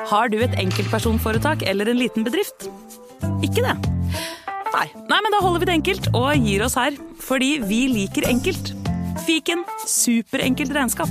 Har du et enkeltpersonforetak eller en liten bedrift? Ikke det? Nei, men da holder vi det enkelt og gir oss her, fordi vi liker enkelt. Fiken, superenkelt regnskap.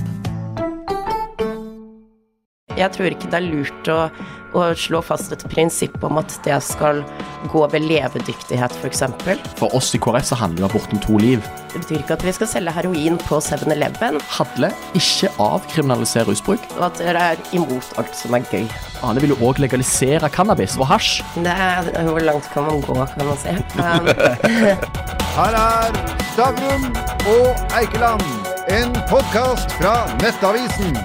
Jeg tror ikke det lurt å slå fast et prinsipp om at det skal gå ved levedyktighet, for eksempel. For oss i KrF så handler det om borten 2 liv. Det betyr ikke at vi skal selge heroin på 7-Eleven. Hadle ikke avkriminalisere rusbruk. Og at dere imot alt som gøy. Ane vil jo også legalisere cannabis og hasj. Hvor langt kan man gå, kan man si. Her Stavrum og Eikeland, en podcast fra Nettavisen.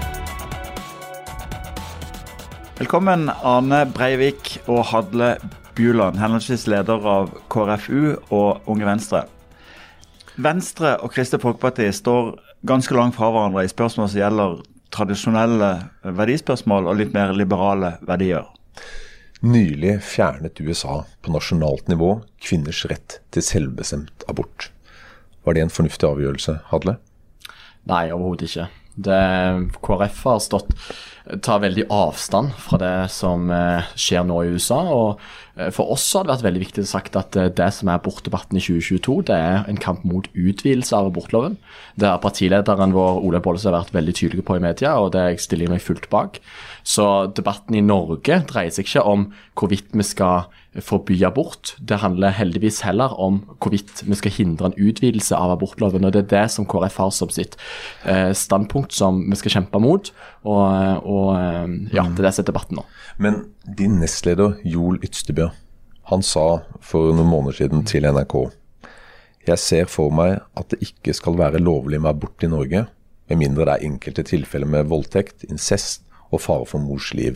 Velkommen Ane Breivik og Hadle Bjuland, henholdsvis leder av KrFU og Unge Venstre. Venstre og Kristelig Folkeparti står ganske langt fra hverandre i spørsmål som gjelder tradisjonelle verdispørsmål og litt mer liberale verdier. Nylig fjernet USA på nasjonalt nivå kvinners rett til selvbestemt abort. Var det en fornuftig avgjørelse, Hadle? Nei, overhodet ikke. KrF har tar veldig avstand fra det som skjer nå i USA, og for oss har det vært veldig viktig sagt at det som abortdebatten i 2022, det en kamp mot utvidelse av abortloven. Det partilederen vår, Ole Bollestad, har vært veldig tydelig på i media, og det stiller jeg meg fullt bak. Så debatten i Norge dreier seg ikke om hvorvidt vi skal forby abort. Det handler heldigvis heller om hvorvidt vi skal hindre en utvidelse av abortloven, og det det som KrF har som sitt standpunkt som vi skal kjempe mot, og ja, det som debatten nå. Men din nestleder, Joel Ytstebø, han sa for noen måneder siden til NRK: «Jeg ser for meg at det ikke skal være lovlig med abort i Norge, med mindre det enkelte tilfeller med voldtekt, incest og fare for mors liv.»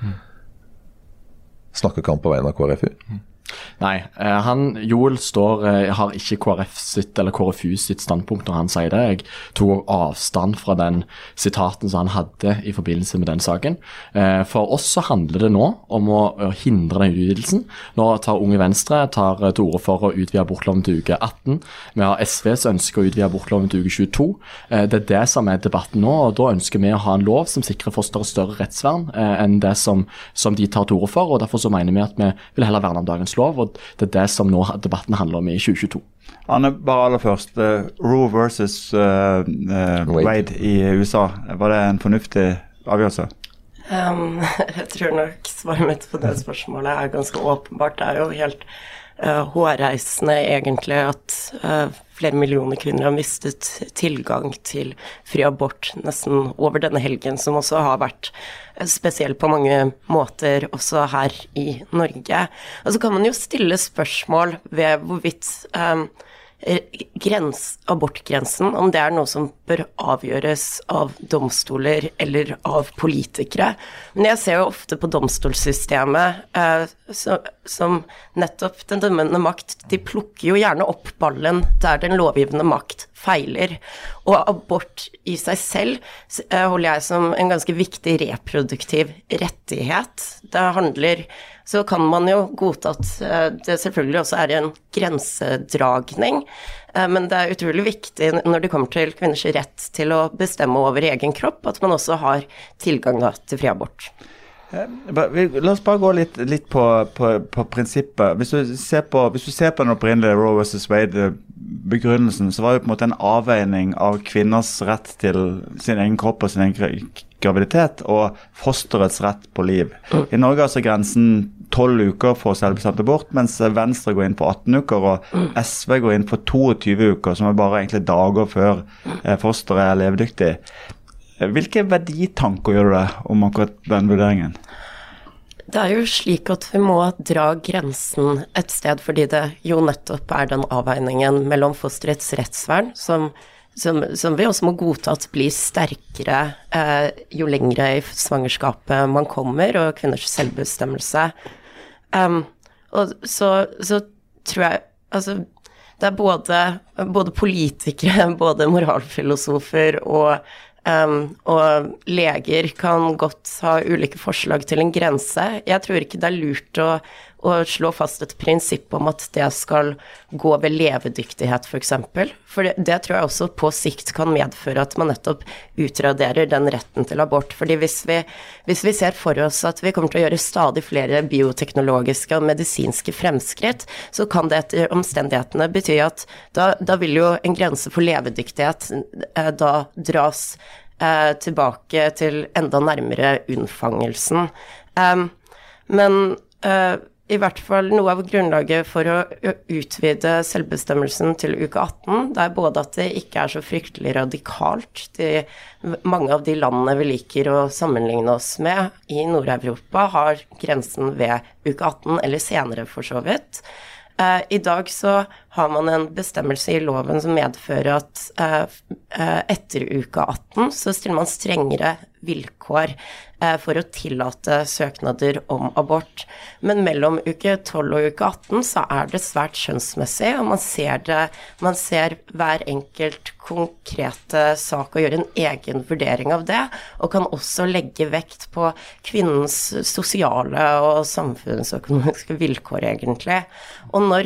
Snakker ikke han på vegne av KrFU? Nei, Joel har ikke KrF sitt eller KrFU sitt standpunkt når han sier det. Jeg tok avstand fra den sitaten som han hadde i forbindelse med den saken. For oss så handler det nå om å hindre den utvidelsen. Nå tar Unge Venstre til orde for å utvide abortloven til uke 18. Vi har SV som ønsker å utvide abortloven til uke 22. Det det som debatten nå, og da ønsker vi å ha en lov som sikrer fosteret større rettsvern enn det som de tar til orde for, og derfor så mener vi at vi vil heller verne om dagens lov, og det det som nå debatten handler om i 2022. Anne, bare aller først, Roe versus Wade i USA, var det en fornuftig avgjørelse? Jeg tror nok svaret mitt på det spørsmålet ganske åpenbart. Det jo helt hårreisende egentlig at flere millioner kvinner har mistet tilgang til fri abort nesten over denne helgen, som også har vært spesiell på mange måter også her i Norge. Og så kan man jo stille spørsmål ved hvorvidt abortgrensen, om det noe som bør avgjøres av domstoler eller av politikere. Men jeg ser jo ofte på domstolssystemet som nettopp den dømmende makt. De plukker jo gjerne opp ballen der den lovgivende makt feiler. Og abort i seg selv holder jeg som en ganske viktig reproduktiv rettighet. Det handler, så kan man jo godta at det selvfølgelig også en grensedragning, men det utrolig viktig når det kommer til kvinners rett til å bestemme over egen kropp, at man også har tilgang til fri abort. La oss bare gå litt på prinsippet. Hvis du ser på den opprinnelige Roe versus Wade-begrunnelsen, så var det på en måte en avveining av kvinners rett til sin egen kropp og sin egen graviditet, og fosterets rett på liv. I Norge er grensen 12 uker for selvbestemt abort, mens Venstre går inn på 18 uker, og SV går inn på 22 uker, som bare egentlig dager før fosteret levedyktig. Hvilke verditanker gjør du det om akkurat den vurderingen? Det jo slik at vi må dra grensen et sted, fordi det jo nettopp den avveiningen mellom fosterets rettsvern, som vi også må godta at blir sterkere jo lengre i svangerskapet man kommer, og kvinners selvbestemmelse. Og så tror jeg, altså, det både politikere, både moralfilosofer og leger kan godt ha ulike forslag til en grense. Jeg tror ikke det lurt å slå fast et prinsipp om at det skal gå ved levedyktighet, for eksempel. For det tror jeg også på sikt kan medføre at man nettopp utraderer den retten til abort. Fordi hvis vi ser for oss at vi kommer til å gjøre stadig flere bioteknologiske og medisinske fremskritt, så kan det etter omstendighetene bety at da vil jo en grense for levedyktighet da dras tilbake til enda nærmere unnfangelsen. Men i hvert fall noe av grunnlaget for å utvide selvbestemmelsen til uke 18, det er både at det ikke er så fryktelig radikalt. Mange av de landene vi liker å sammenligne oss med i Nord-Europa har grensen ved uke 18 eller senere for så vidt. I dag så har man en bestemmelse i loven som medfører at etter uke 18 så stiller man strengere vilkår for å tillate søknader om abort. Men mellom uke 12 og uke 18 så er det svært skjønnsmessig, og man ser hver enkelt konkrete sak og gjør en egen vurdering av det, og kan også legge vekt på kvinnens sosiale og samfunnsøkonomiske vilkår egentlig. Og når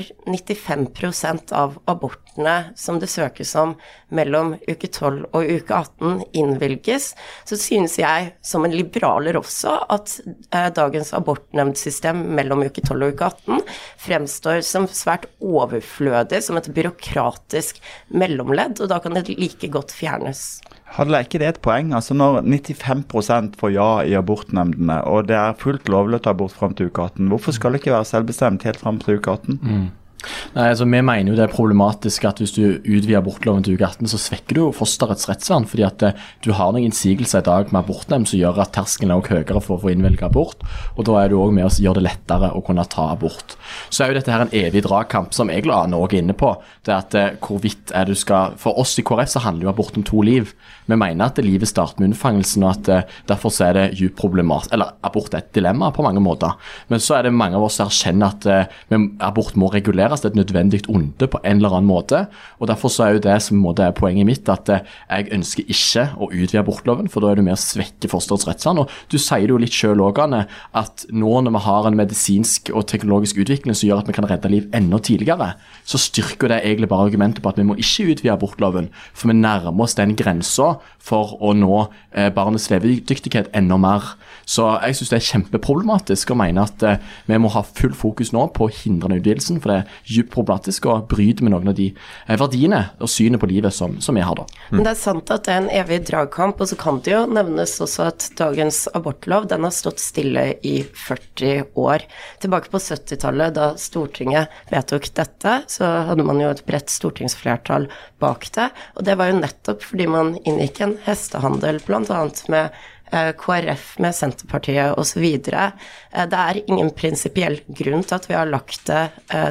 95% av abortene som det søkes om mellom uke 12 og uke 18 innvilges, så synes jeg som en liberaler også at dagens abortnemndsystem mellom uke 12 og uke 18 fremstår som svært overflødig, som et byråkratisk mellomledd, og da kan det like godt fjernes. Hadde ikke det et poeng? Altså når 95% får ja i abortnemndene, og det er fullt lovlig å ta abort frem til uke 18, hvorfor skal det ikke være selvbestemt helt frem til uke 18? Nei, altså vi mener jo det er problematisk at hvis du utvider abortloven til uke 18, så svekker du jo fosterets rettsvern, fordi at du har noen innsigelser i dag med abortnemnd som gjør at terskelen er også høyere for å få innvilget abort, og da er du også med å gjøre det lettere å kunne ta abort. Så er jo dette her en evig dragkamp, som jeg er også inne på, det er at hvorvidt er du skal, for oss i KrF så handler jo abort om 2 liv. Vi mener at livet starter med unnfangelsen, og at derfor så er det djupt problematisk, eller abort er et dilemma på mange måter, men så er det mange av oss som erkjenner at abort må reguleres, det er et nødvendig onde på en eller annen måte, og derfor så er jo det som er poenget mitt, at jeg ønsker ikke å utvide abortloven, for da er du med å svekke fosterets rettsvern, og du sier det jo litt selv også, Anne, at nå når vi har en medisinsk og teknologisk utvikling som gjør at vi kan redde liv enda tidligere, så styrker det egentlig bare argumentet på at vi må ikke utvide abortloven, for vi nærmer oss den grensen for å nå barnets levedyktighet enda mer. Så jeg synes det er kjempeproblematisk å mene at vi må ha full fokus nå på å hindre den utvidelsen, for det er djupt problematisk å bryte med noen av de verdiene og synet på livet som vi har da. Men det er sant at det er en evig dragkamp, og så kan det jo nevnes også at dagens abortlov, den har stått stille i 40 år. Tilbake på 70-tallet, da Stortinget vedtok dette, så hadde man jo et bredt stortingsflertall bak det, og det var jo nettopp fordi man inngikk en hestehandel, blant annet med KrF, med Senterpartiet og så videre. Det er ingen prinsipiell grunn til at vi har lagt det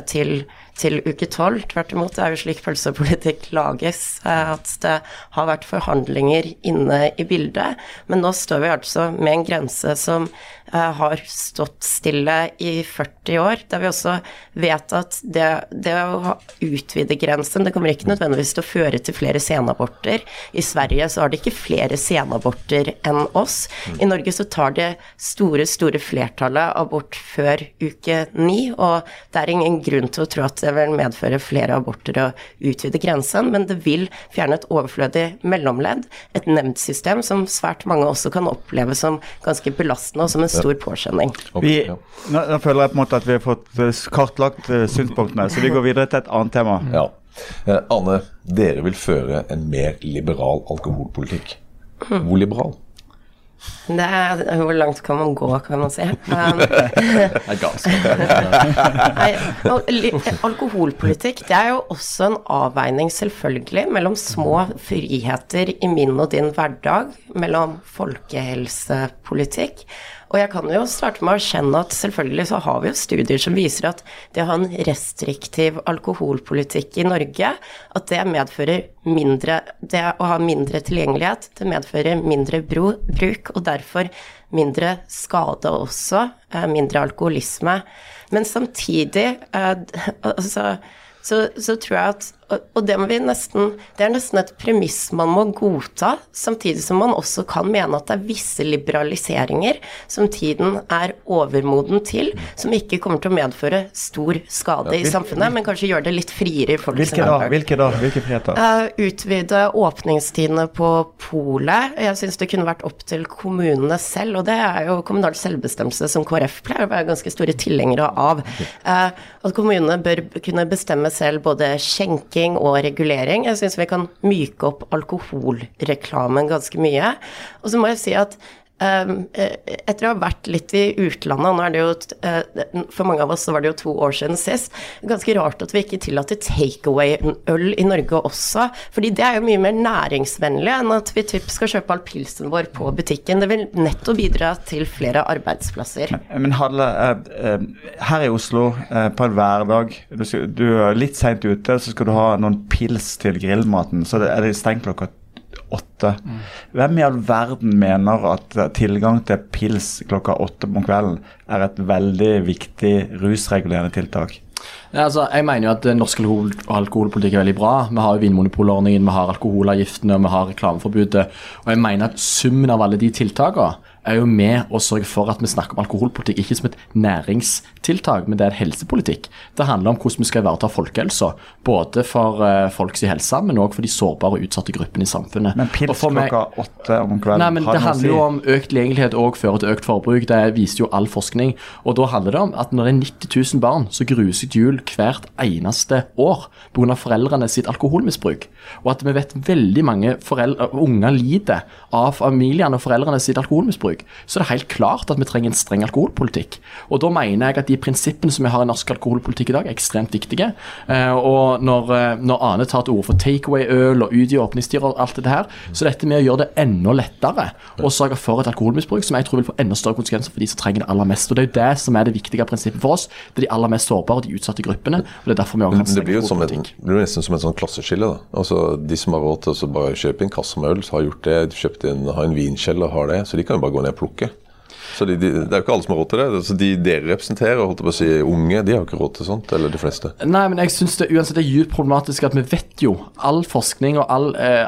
til uke 12. Tvert imot, det er jo slik pølsepolitikk lages, at det har vært forhandlinger inne i bildet, men nå står vi altså med en grense som har stått stille i 40 år, der vi også vet at det å utvide grensen, det kommer ikke nødvendigvis til å føre til flere senaborter. I Sverige så har det ikke flere senaborter enn oss. I Norge så tar det store flertallet abort før uke 9, og det er ingen grunn til å tro at det vil medføre flere aborter å utvide grensen, men det vil fjerne et overflødig mellomledd, et nemndsystem som svært mange også kan oppleve som ganske belastende og som en stor påkjenning. Nå føler jeg på en måte at vi har fått kartlagt synspunktene, så vi går videre til et annet tema. Ja. Anne, dere vil føre en mer liberal alkoholpolitikk. Hvor liberal? Hvor langt kan man gå, kan man si. Alkoholpolitikk, det er jo også en avveining selvfølgelig mellom små friheter i min og din hverdag, mellom folkehelsepolitikk. Og jeg kan jo starte med å erkjenne at selvfølgelig så har vi jo studier som viser at det å ha en restriktiv alkoholpolitikk i Norge, at det medfører det å ha mindre tilgjengelighet, det medfører mindre bruk, og derfor mindre skade også, mindre alkoholisme. Men samtidig, så tror jeg at Og det er nesten et premiss man må godta, samtidig som man også kan mene at det er visse liberaliseringer som tiden er overmoden til, som ikke kommer til å medføre stor skade i samfunnet, men kanskje gjør det litt friere i folks hverdag. Hvilke friheter? Utvide åpningstidene på polet. Jeg synes det kunne vært opp til kommunene selv, og det er jo kommunal selvbestemmelse som KrF pleier å være ganske store tilhengere av. At kommunene bør kunne bestemme selv både skjenking og regulering. Jeg synes vi kan myke opp alkoholreklamen ganske mye. Og så må jeg si at etter å ha vært litt i utlandet, nå er det jo for mange av oss så var det jo 2 år siden sist, ganske rart at vi ikke tillater takeaway-øl i Norge også, fordi det er jo mye mer næringsvennlig enn at vi typ skal kjøpe all pilsen vår på butikken. Det vil nettopp bidra til flere arbeidsplasser. Men Hadle, her i Oslo på en hverdag, du er litt sent ute, så skal du ha noen pils til grillmaten, så er det stengt klokka 8. Hvem i all verden mener at tilgang til pils klokka 8 på kvelden er et veldig viktig rusregulerende tiltak? Altså, jeg mener jo at norsk alkoholpolitikk er veldig bra. Vi har jo vinmonopolordningen, vi har alkoholavgiftene, vi har reklameforbudet, og jeg mener at summen av alle de tiltakene er jo med å sørge for at vi snakker om alkoholpolitikk ikke som et næringstiltak, men det er en helsepolitikk. Det handler om hvordan vi skal ivareta folkehelsa, både for folks helse, men også for de sårbare og utsatte gruppene i samfunnet. Men pils klokka 8 om kvelden? Nei, men det handler jo om økt tilgjengelighet og fører til økt forbruk. Det viser jo all forskning. Og da handler det om at når det er 90 000 barn, så gruer seg jul hvert eneste år på grunn av foreldrene sitt alkoholmisbruk. Og at vi vet veldig mange unger lider av familiene og foreldrene sitt alkoholmisbruk. Så det er helt klart at vi trenger en streng alkoholpolitikk. Og da mener jeg at de prinsippene som vi har i norsk alkoholpolitikk i dag er ekstremt viktige. Og når Ane tar til ord for takeaway-øl og ut i åpningstider og alt det her, så dette med å gjøre det enda lettere og sørge for et alkoholmisbruk som jeg tror vil få enda større konsekvenser for de som trenger det aller mest. Og det er jo det som er det viktige prinsippet for oss. Det er de aller mest sårbare og de utsatte gruppene, og det er derfor vi også har streng alkoholpolitikk. Det blir jo nesten som et sånn klasseskille da. Altså, de som har råd til å bare kjøpe en kasse med øl, har gjort det, har en vinkjeller, har det, så de kan jo bare gå ned og plukke. Så det er jo ikke alle som har råd til det. Så dere representerer, holdt jeg på å si, unge, de har jo ikke råd til sånt, eller de fleste. Nei, men jeg synes det uansett er djupt problematisk at vi vet jo, all forskning og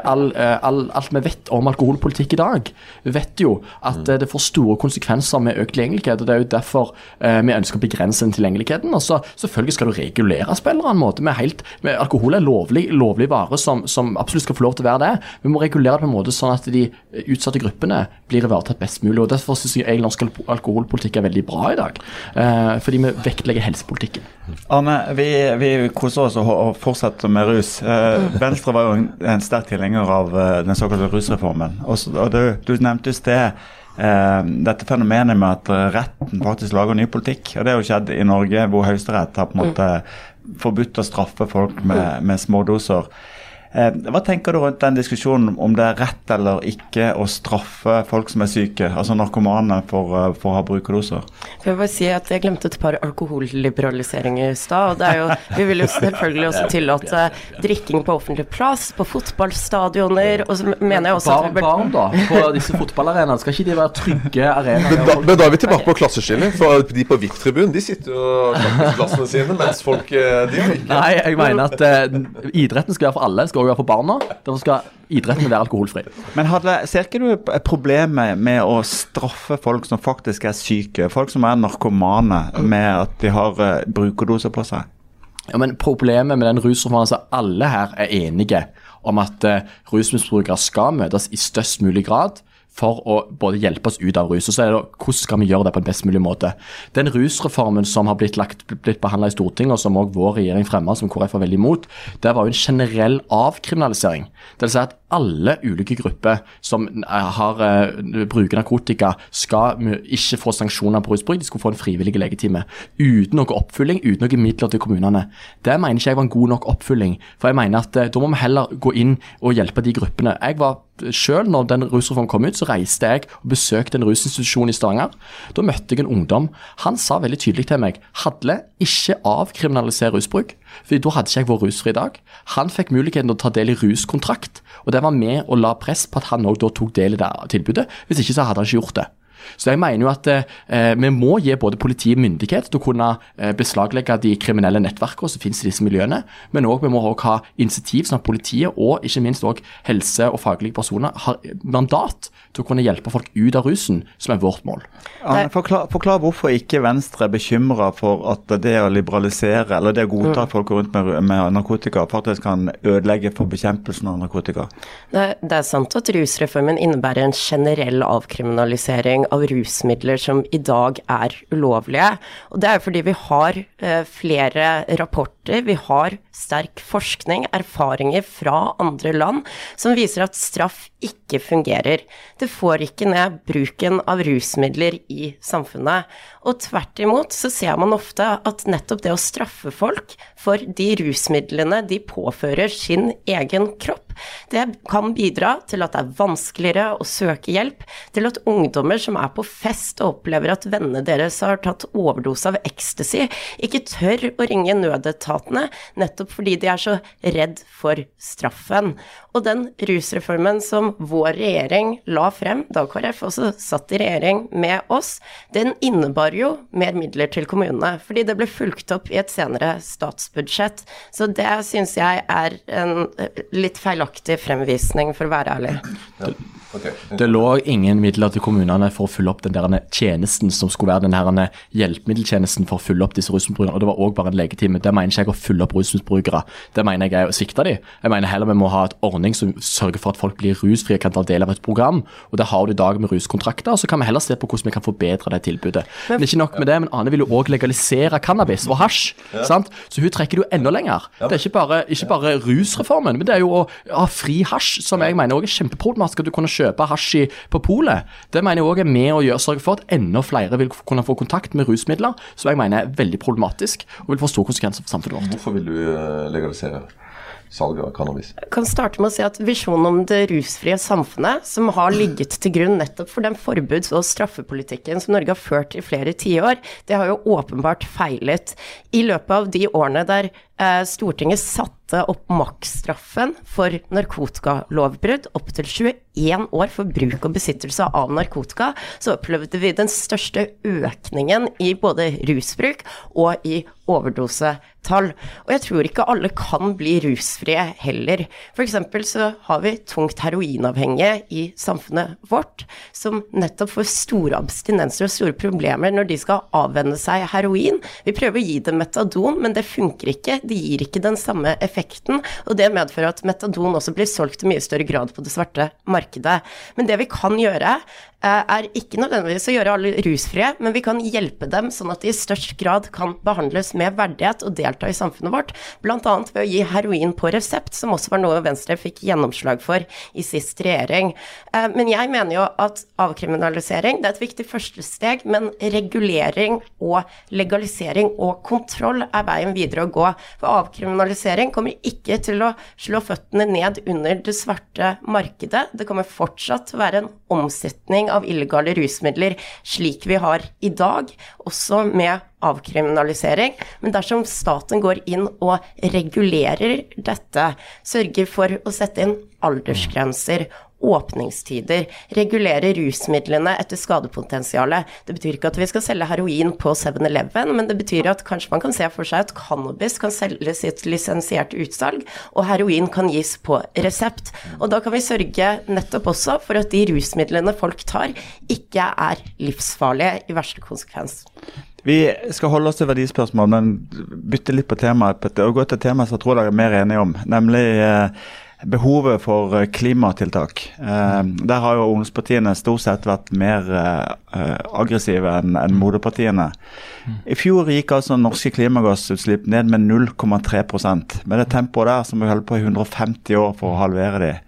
alt vi vet om alkoholpolitikk i dag, vi vet jo at det får store konsekvenser med økt tilgjengelighet, og det er jo derfor vi ønsker å begrense den tilgjengeligheten. Og så selvfølgelig skal du regulere på en eller annen måte. Alkohol er lovlig vare som absolutt skal få lov til å være det. Vi må regulere det på en måte sånn at de utsatte gruppene blir ivaretatt best mulig, og derfor synes jeg norsk alkoholpolitikk er veldig bra i dag, fordi vi vektlegger helsepolitikken. Arne, vi koser oss og fortsetter med rus. Venstre var jo en sterk tilhenger av den såkalte rusreformen, og du nevnte i sted dette fenomenet med at retten faktisk lager ny politikk, og det har jo skjedd i Norge, hvor Høyesterett har på en måte forbudt å straffe folk med smådoser. Hva tenker du rundt den diskusjonen om det er rett eller ikke å straffe folk som er syke, altså narkomane for å ha brukerdoser? Jeg vil bare si at jeg glemte et par alkoholliberaliseringer i stad, og det er jo, vi vil jo selvfølgelig også tillate drikking på offentlig plass, på fotballstadioner, og så mener jeg også at barn da, på disse fotballarenaene, skal ikke de være trygge arenaer? Men da er vi tilbake på klasseskillet, for de på VIP-tribunen, de sitter jo og klakker klassene sine, mens folk, de har ikke. Nei, jeg mener at idretten skal være for alle, skal også være for barna, derfor skal idretten være alkoholfri. Men ser ikke du problemet med å straffe folk som faktisk er syke, folk som er narkomane, med at de har brukerdoser på seg? Ja, men problemet med den rusreformen, altså alle her er enige om at rusmisbrukere skal møtes i størst mulig grad for å både hjelpe oss ut av rus, og så er det hvordan skal vi gjøre det på en best mulig måte. Den rusreformen som har blitt behandlet i Stortinget, og som også vår regjering fremmet, som KrF var veldig imot, det var jo en generell avkriminalisering. Det vil si at alle ulike grupper som bruker narkotika skal ikke få sanksjoner på rusbruk, de skulle få en frivillig legetime, uten noe oppfylling, uten noe midler til kommunene. Det mener ikke jeg var en god nok oppfylling, for jeg mener at da må vi heller gå inn og hjelpe de gruppene. Jeg var selv, når den rusreformen kom ut, så reiste jeg og besøkte en rusinstitusjon i Stavanger. Da møtte jeg en ungdom. Han sa veldig tydelig til meg, Hadle, ikke avkriminalisere rusbruk, for da hadde ikke jeg vært rusfri i dag. Han fikk muligheten til å ta del i ruskontrakt, og det var med å la press på at han også da tok del i det tilbudet. Hvis ikke så hadde han ikke gjort det. Så jeg mener jo at vi må gi både politiet myndighet til å kunne beslaglegge de kriminelle nettverkene som finnes i disse miljøene, men også vi må også ha initiativ sånn at politiet og ikke minst også helse- og faglige personer har mandat til å kunne hjelpe folk ut av rusen, som vårt mål. Anne, forklar hvorfor ikke Venstre er bekymret for at det å liberalisere, eller det å godta at folk går rundt med narkotika, faktisk kan ødelegge for bekjempelsen av narkotika? Det er sant at rusreformen innebærer en generell avkriminalisering av rusmidler som i dag er ulovlige. Og det er fordi vi har flere rapporter, vi har sterk forskning, erfaringer fra andre land, som viser at straff ikke fungerer. Det får ikke ned bruken av rusmidler i samfunnet. Og tvert imot så ser man ofte at nettopp det å straffe folk for de rusmidlene de påfører sin egen kropp, det kan bidra til at det er vanskeligere å søke hjelp, til at ungdommer som er på fest og opplever at vennene deres har tatt overdose av ecstasy, ikke tør å ringe nødetatene, nettopp fordi de er så redd for straffen. Og den rusreformen som vår regjering la frem, da KrF også satt i regjering med oss, den innebar jo mer midler til kommunene, fordi det ble fulgt opp i et senere statsbudsjett. Så det synes jeg er en litt feilaktig fremvisning, for å være ærlig. Ja. Okay. Det lå ingen midler til kommunene for å fylle opp den der tjenesten som skulle være den her hjelpemiddeltjenesten for å fylle opp disse rusmisbrukerne, og det var også bare en legetime. Det mener ikke jeg å fylle opp rusmisbrukere. Det mener jeg er å svikte de. Jeg mener heller vi må ha et ordning som sørger for at folk blir rusfrie og kan ta del av et program, og det har du i dag med ruskontrakter, og så kan vi heller se på hvordan vi kan forbedre det tilbudet. Men ikke nok med det, men Ane vil jo også legalisere cannabis og hasj, sant? Så hun trekker det jo enda lenger. Det er ikke bare rusreformen, men det er jo å ha fri hasj, som jeg mener også er kjempeproblematisk, at du kunne kjøpe hasj på polet. Det mener jeg også er med å sørge for at enda flere vil kunne få kontakt med rusmidler, som jeg mener er veldig problematisk, og vil få store konsekvenser for samfunnet vårt. Hvorfor vil du legalisere salget av cannabis? Jeg kan starte med å si at visjonen om det rusfrie samfunnet, som har ligget til grunn nettopp for den forbuds- og straffepolitikken som Norge har ført i flere tiår, det har jo åpenbart feilet. I løpet av de årene der Stortinget satte opp maksstraffen for narkotikalovbrudd opp til 21 år for bruk og besittelse av narkotika, så opplevde vi den største økningen i både rusbruk og i overdosetall. Og jeg tror ikke alle kan bli rusfrie heller. For eksempel så har vi tungt heroinavhengige i samfunnet vårt, som nettopp får store abstinenser og store problemer når de skal avvenne seg heroin. Vi prøver å gi dem metadon, men det funker ikke. De gir ikke den samme effekten, og det medfører at metadon også blir solgt i mye større grad på det svarte markedet. Men det vi kan gjøre, er ikke nødvendigvis å gjøre alle rusfrie, men vi kan hjelpe dem sånn at de i størst grad kan behandles med verdighet og delta i samfunnet vårt, blant annet ved å gi heroin på resept, som også var noe Venstre fikk gjennomslag for i sist regjering. Men jeg mener jo at avkriminalisering, det er et viktig første steg, men regulering og legalisering og kontroll er veien videre å gå. For avkriminalisering kommer ikke til å slå føttene ned under det svarte markedet. Det kommer fortsatt til å være en omsetning av illegale rusmidler slik vi har i dag, også med avkriminalisering. Men dersom staten går inn og regulerer dette, sørger for å sette inn aldersgrenser, åpningstider, regulere rusmidlene etter skadepotensialet. Det betyr ikke at vi skal selge heroin på 7-Eleven, men det betyr at kanskje man kan se for seg at cannabis kan selges i et lisensiert utsalg, og heroin kan gis på resept. Og da kan vi sørge nettopp også for at de rusmidlene folk tar, ikke er livsfarlige i verste konsekvens. Vi skal holde oss til verdispørsmål, men bytte litt på temaet, og gå til et tema som jeg tror dere er mer enige om, nemlig behovet for klimatiltak. Der har jo ungdomspartiene stort sett vært mer aggressive enn moderpartiene. I fjor gikk altså norske klimagassutslipp ned med 0,3%. Med det tempoet der som vi holder på i 150 år for å halvere de.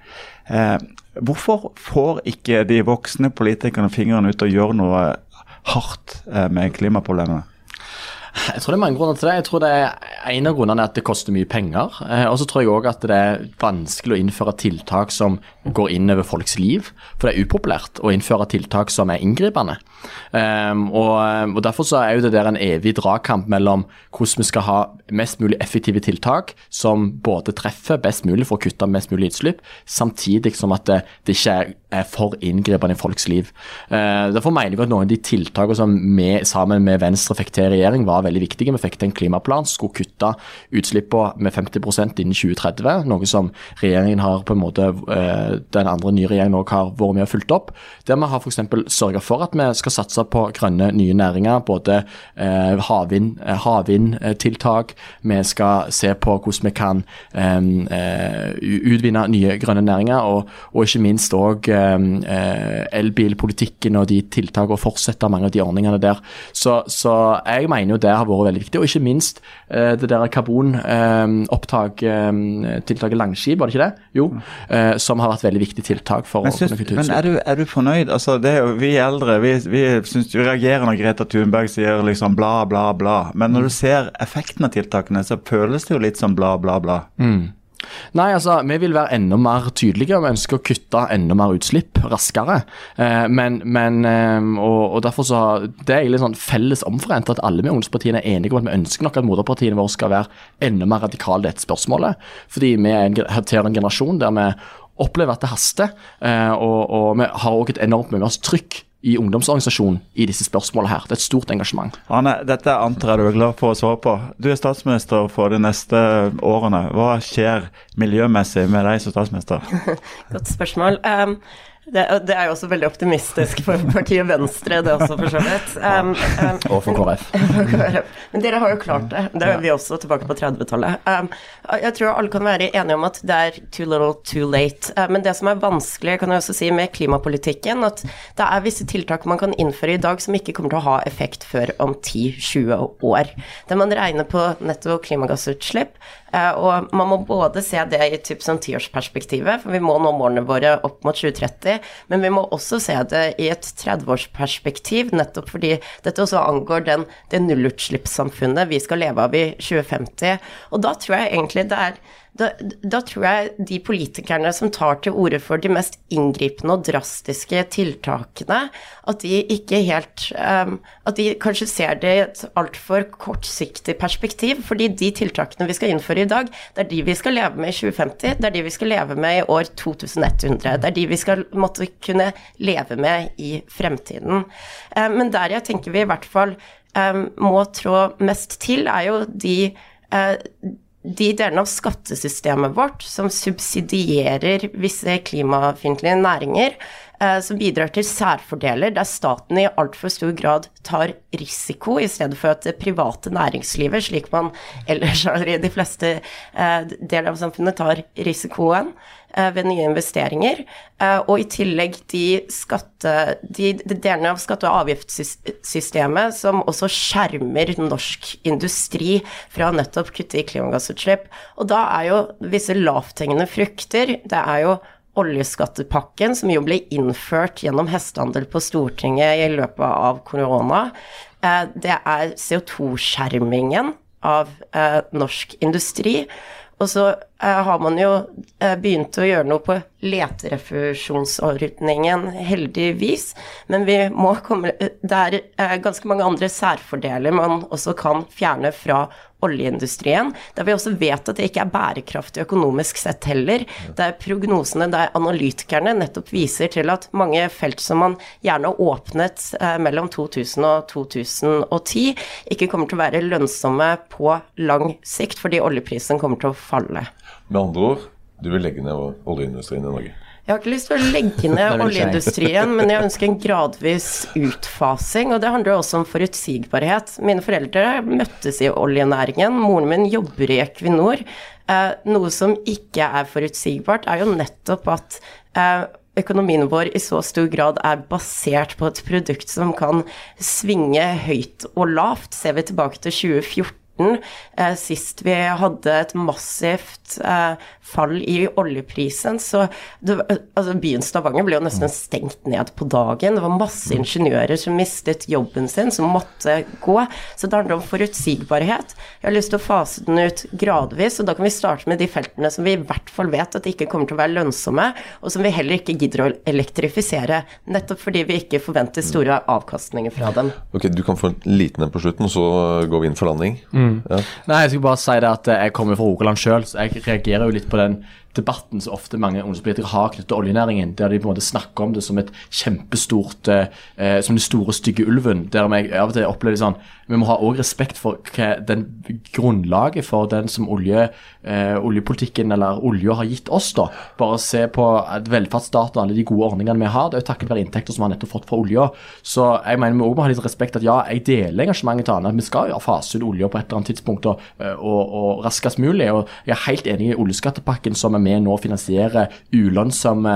Hvorfor får ikke de voksne politikerne fingrene ut og gjør noe hardt med klimaproblemene? Jeg tror det mange grunner til det. Jeg tror det en av grunnene at det koster mye penger. Og så tror jeg også at det vanskelig å innføre tiltak som går inn over folks liv. For det upopulært å innføre tiltak som inngripende. Og derfor så jo det der en evig dragkamp mellom hvordan vi skal ha mest mulig effektive tiltak som både treffer best mulig for å kutte mest mulig utslipp, samtidig som at det ikke for inngripende i folks liv. Derfor mener jeg at noen av de tiltakene som vi sammen med Venstre fikk til regjering var veldig viktige. Vi fikk til en klimaplan som skulle kutte utslippene med 50% innen 2030, noe som regjeringen har på en måte, den andre nye regjeringen også har vært med og fulgt opp. Der vi har for eksempel sørget for at vi skal satse på grønne nye næringer, både havvindtiltak, vi skal se på hvordan vi kan utvinne nye grønne næringer, og ikke minst også elbilpolitikken og de tiltakene og fortsette mange av de ordningene der. Så jeg mener jo det har vært veldig viktig, og ikke minst det der karbonopptak, tiltaket Langskip, var det ikke det? Jo, som har vært veldig viktig tiltak for å kunne kutte utslipp. Men er du fornøyd? Altså, det jo, vi eldre, vi reagerer når Greta Thunberg sier liksom bla, bla, bla. Men når du ser effekten av tiltakene, så føles det jo litt som bla, bla, bla. Nei, altså, vi vil være enda mer tydelige, vi ønsker å kutte enda mer utslipp raskere, og derfor så, det egentlig sånn felles omforent at alle med ungdomspartiene enige om at vi ønsker nok at moderpartiene våre skal være enda mer radikale i dette spørsmålet, fordi vi tilhører en generasjon der vi opplever at det haster, og vi har også et enormt mye trykk i ungdomsorganisasjonen i disse spørsmålene her. Det et stort engasjement. Anne, dette antar jeg du glad for å svare på. Du statsminister for de neste årene. Hva skjer miljømessig med deg som statsminister? Godt spørsmål. Det jo også veldig optimistisk for partiet Venstre, det også for så vidt. Og for KrF. Men dere har jo klart det. Det vi også tilbake på 30-tallet. Jeg tror alle kan være enige om at det too little, too late. Men det som vanskelig, kan jeg også si, med klimapolitikken, at det visse tiltak man kan innføre i dag som ikke kommer til å ha effekt før om 10-20 år. Der man regner på netto klimagassutslipp, og man må både se det i typ sånn 10-årsperspektivet, for vi må nå målene våre opp mot 2030, men vi må også se det i et 30-årsperspektiv, nettopp fordi dette også angår det nullutslippssamfunnet vi skal leve av i 2050, og da tror jeg egentlig da tror jeg de politikerne som tar til orde for de mest inngripende og drastiske tiltakene, at de ikke helt, at de kanskje ser det i et alt for kortsiktig perspektiv, fordi de tiltakene vi skal innføre i dag, det de vi skal leve med i 2050, det de vi skal leve med i år 2100, det de vi skal måtte kunne leve med i fremtiden. Men der jeg tenker vi i hvert fall må trå mest til, jo de delene av skattesystemet vårt som subsidierer visse klimafiendtlige næringer, som bidrar til særfordeler, der staten i alt for stor grad tar risiko, i stedet for at det private næringslivet, slik man ellers i de fleste deler av samfunnet tar risikoen ved nye investeringer, og i tillegg de delene av skatte- og avgiftssystemet som også skjermer norsk industri fra nettopp kutte i klimagassutslipp. Og da jo visse lavthengende frukter, det jo oljeskattepakken, som jo ble innført gjennom hestehandel på Stortinget i løpet av korona. Det CO2-skjermingen av norsk industri. Og så har man jo begynt å gjøre noe på leterefusjonsordningen, heldigvis, men vi må komme, det ganske mange andre særfordeler man også kan fjerne fra oljeindustrien, der vi også vet at det ikke bærekraftig økonomisk sett heller, der prognosene, der analytikerne nettopp viser til at mange felt som man gjerne åpnet mellom 2000 og 2010, ikke kommer til å være lønnsomme på lang sikt, fordi oljeprisen kommer til å falle. Med andre ord, du vil legge ned oljeindustrien i Norge? Jeg har ikke lyst til å legge ned oljeindustrien, men jeg ønsker en gradvis utfasing, og det handler også om forutsigbarhet. Mine foreldre møttes i oljenæringen, moren min jobber i Equinor. Noe som ikke forutsigbart jo nettopp at økonomien vår i så stor grad basert på et produkt som kan svinge høyt og lavt. Ser vi tilbake til 2014, sist vi hadde et massivt fall i oljeprisen, så byen Stavanger ble jo nesten stengt ned på dagen. Det var masse ingeniører som mistet jobben sin, som måtte gå. Så det handler om forutsigbarhet. Jeg har lyst til å fase den ut gradvis, og da kan vi starte med de feltene som vi i hvert fall vet at ikke kommer til å være lønnsomme, og som vi heller ikke gidder å elektrifisere, nettopp fordi vi ikke forventer store avkastninger fra dem. Ok, du kan få en liten en på slutten, og så går vi inn for landing. Ja. Nei, jeg skal bare si det at jeg kommer fra Rogaland selv, så jeg reagerer jo litt på den debatten som ofte mange ungdomspolitikere har knyttet til oljenæringen, der de på en måte snakker om det som et kjempestort, som den store stygge ulven, der jeg av og til opplever sånn, vi må ha også respekt for hva den grunnlaget for den som oljepolitikken eller olje har gitt oss da. Bare se på velferdsstaten og alle de gode ordningene vi har, det er jo takket være inntekter som vi har nettopp fått fra olje. Så jeg mener vi også må ha litt respekt at ja, jeg deler engasjementet til Anna, vi skal jo fase ut olje på et eller annet tidspunkt og raskest mulig, og jeg er helt enig i oljeskattepakken som er med nå å finansiere ulønnsomme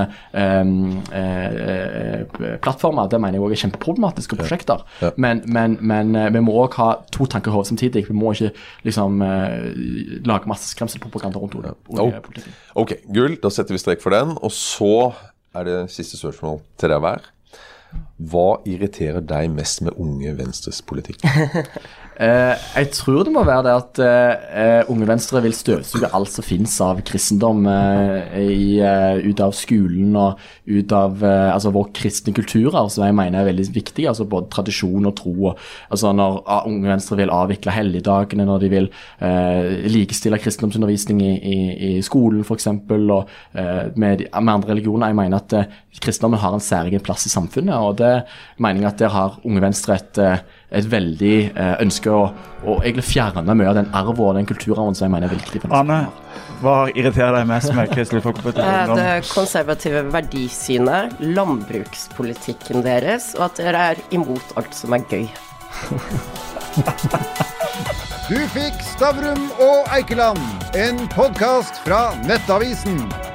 plattformer. Det mener jeg også er kjempeproblematiske prosjekter. Ja. Men vi må også ha to tanker i hodet samtidig. Vi må ikke liksom lage masse skremselpropaganda rundt oljepolitikken. Ok, gull. Da setter vi strek for den. Og så er det siste spørsmål til deg hver. Hva irriterer deg mest med Unge Venstres politikk? Jeg tror det må være det at Unge Venstre vil støvsuge alt som finnes av kristendom ut av skolen og ut av vår kristne kulturer, som jeg mener er veldig viktig, altså både tradisjon og tro. Altså når Unge Venstre vil avvikle helligdagene, når de vil likestille kristendomsundervisning i skolen for eksempel, og med andre religioner. Jeg mener at kristendommen har en særegen plass i samfunnet, og det mener jeg at der har Unge Venstre et veldig ønske å egentlig fjerne mye av den arv og den kulturen som jeg mener er viktig. Anne, hva irriterer deg mest med Kristelig Folkeparti? Det konservative verdisynet, landbrukspolitikken deres, og at dere er imot alt som er gøy. Du fikk Stavrum og Eikeland, en podcast fra Nettavisen.